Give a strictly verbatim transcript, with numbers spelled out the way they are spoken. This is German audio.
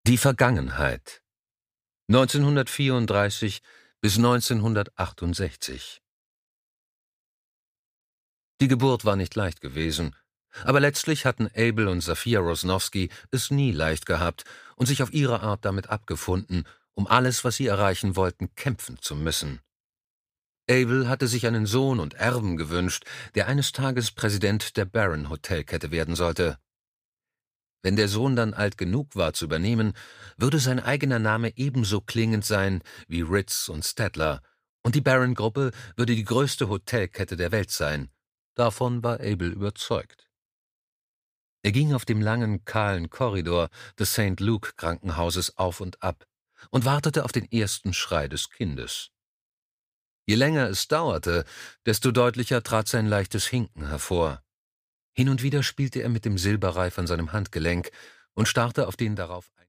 Die Vergangenheit neunzehnhundertvierunddreißig bis neunzehnhundertachtundsechzig. Die Geburt war nicht leicht gewesen, aber letztlich hatten Abel und Sophia Rosnowski es nie leicht gehabt und sich auf ihre Art damit abgefunden, um alles, was sie erreichen wollten, kämpfen zu müssen. Abel hatte sich einen Sohn und Erben gewünscht, der eines Tages Präsident der Barron Hotelkette werden sollte. Wenn der Sohn dann alt genug war zu übernehmen, würde sein eigener Name ebenso klingend sein wie Ritz und Statler, und die Barron-Gruppe würde die größte Hotelkette der Welt sein. Davon war Abel überzeugt. Er ging auf dem langen, kahlen Korridor des Saint Luke Krankenhauses auf und ab und wartete auf den ersten Schrei des Kindes. Je länger es dauerte, desto deutlicher trat sein leichtes Hinken hervor. Hin und wieder spielte er mit dem Silberreif an seinem Handgelenk und starrte auf den darauf ein